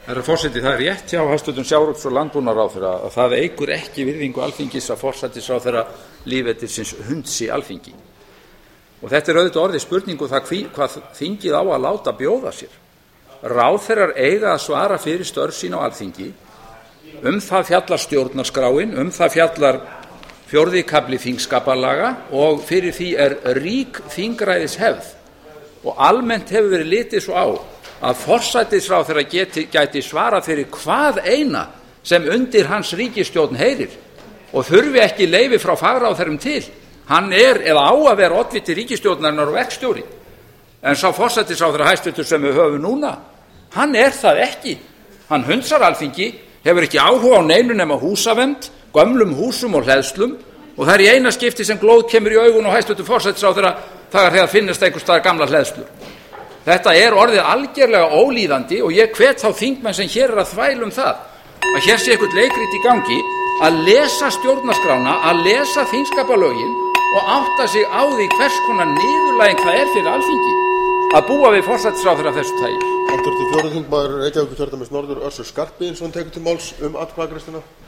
Herra forseti, það rétt hjá hæstvirtum sjávarútvegs- og landbúnaðarráðherra að það eykur ekki virðingu Alþingis að forsætisráðherra lýðveldisins hunsi Alþingi. Og þetta auðvitað orðið spurningu það hvað þingið á að láta bjóða sér. Ráðherrar eiga að svara fyrir störf sín á Alþingi. Það fjallar stjórnarskráin, það fjallar 4. kafli þingskapalaga og fyrir því rík þingræðishefð. Og almennt hefur verið litið svo á að forsætisráðherra gæti svarað fyrir hvað eina sem undir hans ríkisstjórn heyrir og þurfi ekki leyfi frá fagráðherrum til. Hann eða á að vera oddviti ríkisstjórnarinnar og verkstjóri. En sá forsætisráðherra hæstvirtur sem við höfum núna, hann það ekki. Hann hunsar Alþingi, hefur ekki áhuga á neinu nema húsavernd, gömlum húsum og hleðslum og það í eina skipti sem glóð kemur í augun og hæstvirtur forsætisráðherra þegar finnast einhvers staðar gamlar hleðslur. Þetta orðið algerlega ólíðandi og ég hvet þá þingmenn sem hér að þvæla það að hér sé eitthvað leikrit í gangi að lesa stjórnarskrána, að lesa þingskapalögin og átta sig á því hvers konar niðurlæging það fyrir Alþingi að búa við forsætisráðherra af þessu tagi. Hv. 4. þingmaður Reykjavíkurkjördæmis norður Össur Skarphéðinsson tekur til máls atkvæðagreiðsluna.